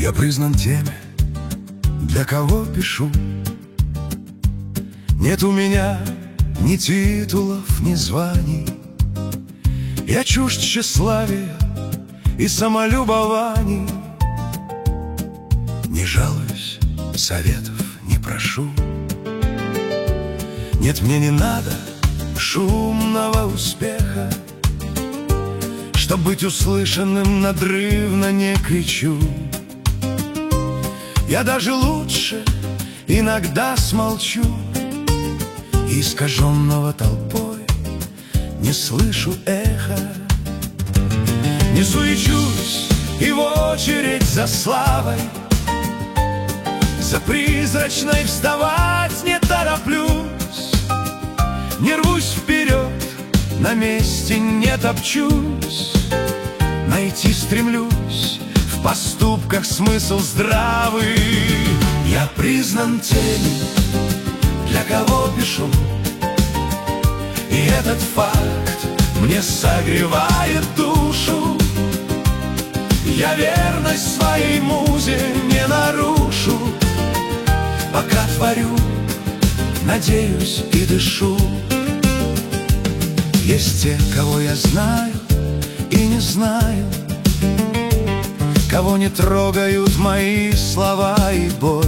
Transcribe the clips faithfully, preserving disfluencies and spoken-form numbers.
Я признан теми, для кого пишу. Нет у меня ни титулов, ни званий. Я чужд тщеславия и самолюбований. Не жалуюсь, советов не прошу. Нет, мне не надо шумного успеха. Чтоб быть услышанным, надрывно не кричу. Я даже лучше иногда смолчу. И искаженного толпой не слышу эха. Не суечусь и в очередь за славой, за призрачной вставать не тороплюсь. Не рвусь вперед, на месте не топчусь. Найти стремлюсь в поступках смысл здравый. Я признан теми, для кого пишу. И этот факт мне согревает душу. Я верность своей музе не нарушу. Пока творю, надеюсь и дышу. Есть те, кого я знаю и не знаю, кого не трогают мои слова и боль.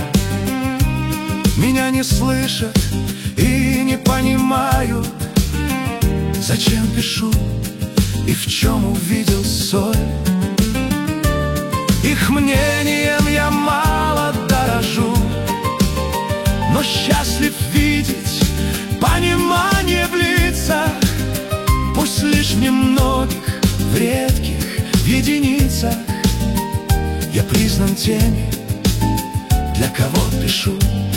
Меня не слышат и не понимают, зачем пишу и в чем увидел соль. Их мнением я мало дорожу, но счастлив видеть понимание в лицах. Пусть лишь немногих, в редких, в единицах. Я признан теми, для кого пишу.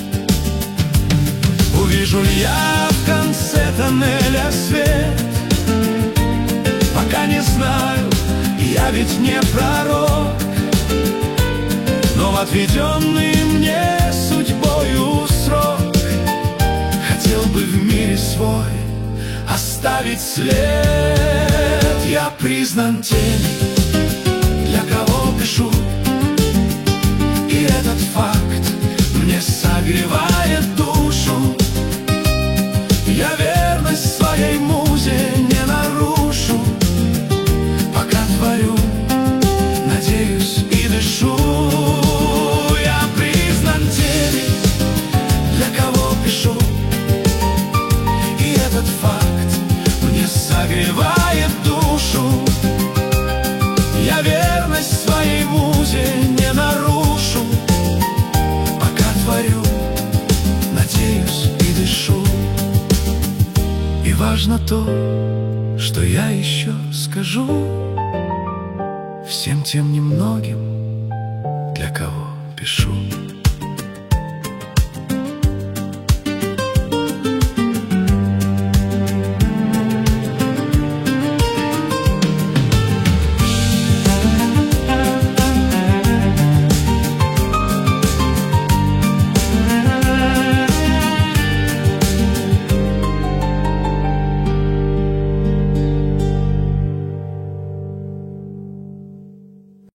Увижу я в конце тоннеля свет. Пока не знаю, я ведь не пророк, но в отведенный мне судьбою срок хотел бы в мире свой оставить след. Я признан теми, для кого пишу. И этот факт мне согревает душу. Я верность своей музе не нарушу. Пока творю, надеюсь и дышу. Я признан теми, для кого пишу. И этот факт мне согревает душу. Я верность своей музе не нарушу. Пока творю, надеюсь и дышу. И важно то, что я еще скажу всем тем немногим, для кого пишу.